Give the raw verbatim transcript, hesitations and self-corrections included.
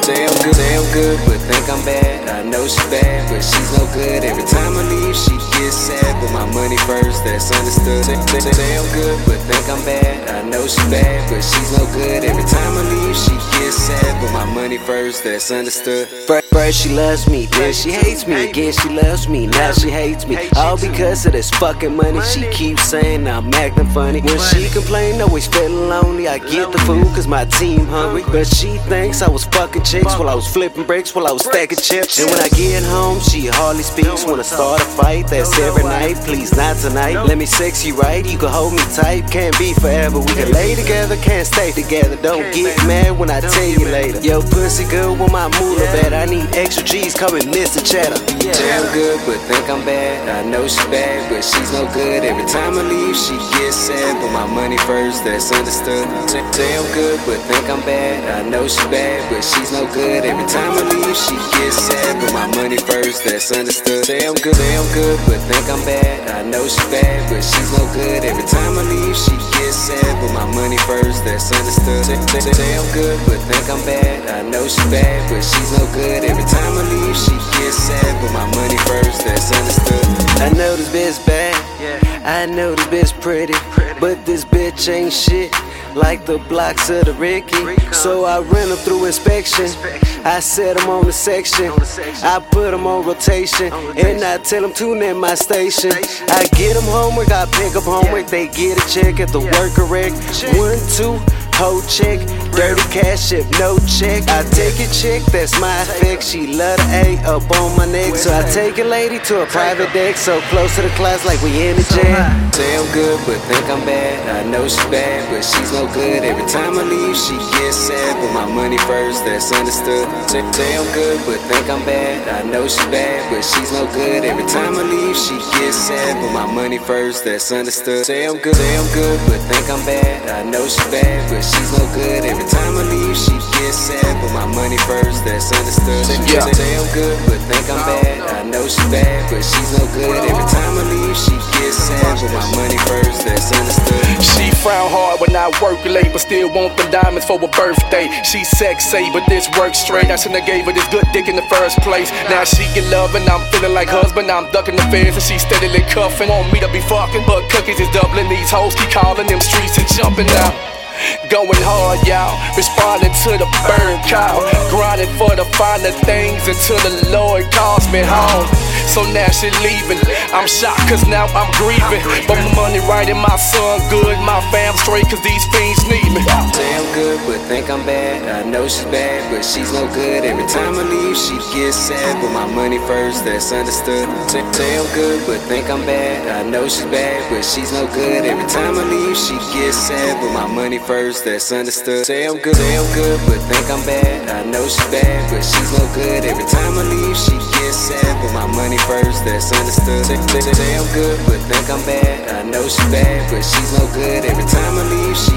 Say I'm good, say I'm good, but think I'm bad. I know she's bad, but she's no good. Every time I leave, she gets sad. But my money first, that's understood. Say, say, say I'm good, but think I'm bad. I know she's bad, but she's no good. Every time I leave, she gets sad. But my money first, that's understood. First she loves me, then she hates me. Again she loves me, now she hates me. All because of this fucking money. She keeps saying I'm acting funny. When she complain, always feeling lonely. I get the food cause my team hungry. But she thinks I was fucking chicks while I was flipping bricks, while I was stacking chips. And when I get home, she hardly speaks. When I start a fight, that's every night. Please not tonight, let me sex you right. You can hold me tight, can't be forever. We can lay together, can't stay together. Don't get mad when I tell you later. Yo, pussy good with my moolah bad. I need extra G's, coming Mister Cheddar. Say I'm good, but think I'm bad. I know she's bad, but she's no good. Every time I leave, she gets sad. But my money first, that's understood. Say, say I'm good, but think I'm bad. I know she's bad, but she's no good. Every time I leave, she gets sad. But my money first, that's understood. Say I'm good, say I'm good, but think I'm bad. I know she's bad, but she's no good. Every time I leave, she gets sad. But my money first, that's understood. Say, say, say I'm good, but think I'm bad. I know she's bad, but she's no good. Every time I leave, she gets sad. But my money first, that's understood. I know this bitch bad, I know this bitch pretty, but this bitch ain't shit like the blocks of the Ricky. So I run them through inspection, I set them on the section, I put them on rotation, and I tell them tune in my station. I get them homework, I pick up homework, they get a check at the work correct. One, two, whole check, dirty cash if no check. I take a chick, that's my effect. She love the A up on my neck, so I take a lady to a private deck, so close to the class like we in the jam. Say I'm good, but think I'm bad. I know she's bad, but she's no good. Every time I leave, she gets sad. But my money first, that's understood. Say, say I'm good, but think I'm bad. I know she's bad, but she's no good. Every time I leave, she gets sad. But my money first, that's understood. Say I'm good, say I'm good, but think I'm bad. I know she's bad, but she's no good. Every time I leave, she gets sad. But my money first, that's understood. Say, yeah. say I'm good, but think I'm bad. I know she's bad, but she's no good. Every time I leave, she gets sad. But my money first, that's understood. She frown hard when I work late, but still want the diamonds for her birthday. She sexy, but this work straight. I shouldn't have gave her this good dick in the first place. Now she get loving, I'm feeling like husband. I'm ducking the feds and she steadily cuffing. Want me to be fucking, but cookies is doubling. These hoes keep calling them streets and jumping out. Going hard, y'all, responding to the bird call, grinding for the finer things until the Lord calls me home. So now she leaving, I'm shocked cause now I'm grieving. But my money right and my son good, my fam straight cause these fiends need me. Say I'm good, but think I'm bad. I know she's bad, but she's no good. Every time I leave, she gets sad. But my money first, that's understood. Say, say I'm good, but think I'm bad. I know she's bad, but she's no good. Every time I leave, she gets sad. But my money first, that's understood. Say I'm good, say I'm good, but think I'm bad. I know she's bad, but she's no good. Every time I leave, she gets sad. But my money first, that's understood. Say, say, say I'm good, but think I'm bad. I know she's bad, but she's no good. Every time I leave, she